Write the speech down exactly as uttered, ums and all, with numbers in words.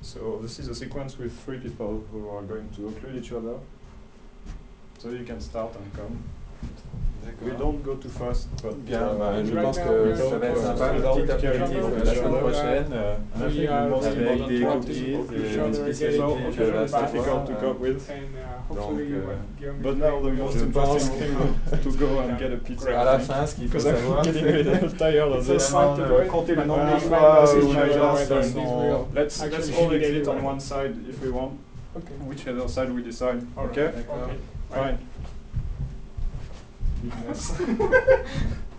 So this is a sequence with three people who are going to occlude each other. So you can start and come. We don't go too fast, but Bien, uh, bah, je right pense now que we ça are va être going sympa, to une start petite with apéritif each la other, semaine uh, prochaine. euh, and I we think the are most really avec important des part interrupting is cookies, each euh, une other, spécialité getting so each que other là it's ça back, difficult to va. cope with. and uh, Donc, hopefully euh, what Guillaume is But now the doing most Je important pense thing will to go and get a pizza. à la fin, ce qu'il faut Because I'm savoir, getting c'est a little tired of So this. try to do euh, it, compter le but nombre I de find fois that où each les other gens whether se this sont... will Let's let's actually all hit exit on anywhere. one side if we want. Okay. Whichever side we decide. All right. Okay. D'accord. Okay. Fine. Big mess.